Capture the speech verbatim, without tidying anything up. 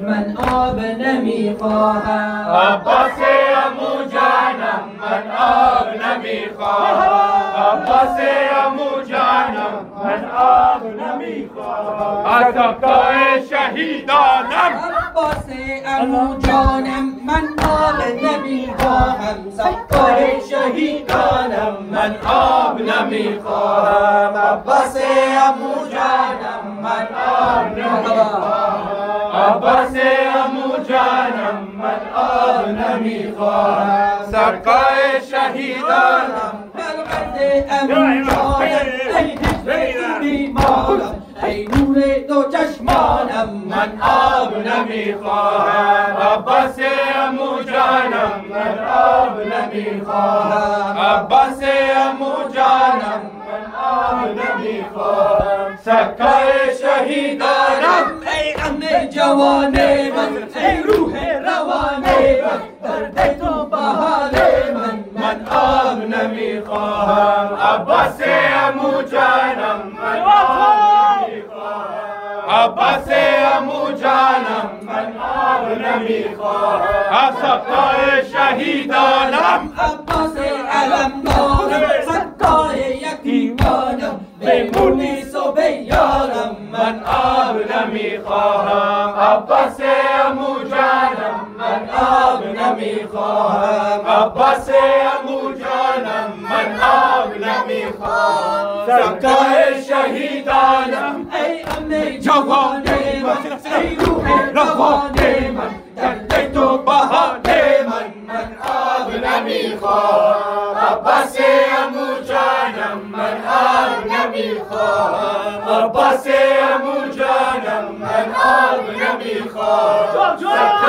من آب نمیخواهم. عباس عمو جانم من آب نمیخواهم. عباس عمو جانم من آب نمیخواهم. از آبای شهیدانم. عباس عمو جانم من آب نمیخواهم. سکای شهیدانم من آب نمیخواهم. عباس عمو جانم من آب نمیخواهم. عباس عمو جانم من آب نمیخواهم. سقای شهیدانم. بلغرد عمو جانم ای هجر بیمارم، ای نور دو چشمانم من آب نمیخواهم. عباس عمو جانم من آب نمیخواهم. عباس عمو جانم من آب نمیخواهم. سقای شهیدانم. ای غم جوان من، ای روح روان من، درد تو بحال من من آب نمیخواهم. عباس عمو جانم من آب نمیخواهم. عباس عمو جانم من آب نمیخواهم. از سقای شهیدانم. عباس علمدارم، سکای یتیمانم، به مونس و به یارم من آب نمیخواهم. عباس عمو جانم من آب نمیخواهم. عباس عمو جانم من آب نمیخواهم. سقای شهیدانم. ای امن جوان من، ای روح روان من، درد تو بحال من من آب نمیخواهم. عباس عمو جانم من آب نمیخواهم. عباس عمو جانم من آب نمیخواهم.